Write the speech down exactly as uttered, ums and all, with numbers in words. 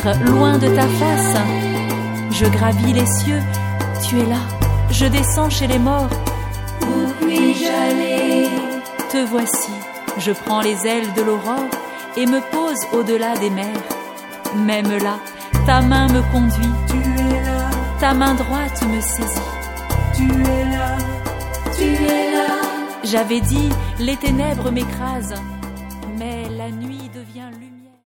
fuir loin de ta face. Je gravis les cieux, tu es là. Je descends chez les morts. Où puis-je aller? Te voici, je prends les ailes de l'aurore et me pose au-delà des mers. Même là, ta main me conduit. Tu es là. Ta main droite me saisit. Tu es là. Tu es là. J'avais dit, les ténèbres m'écrasent, mais la nuit devient lumineuse.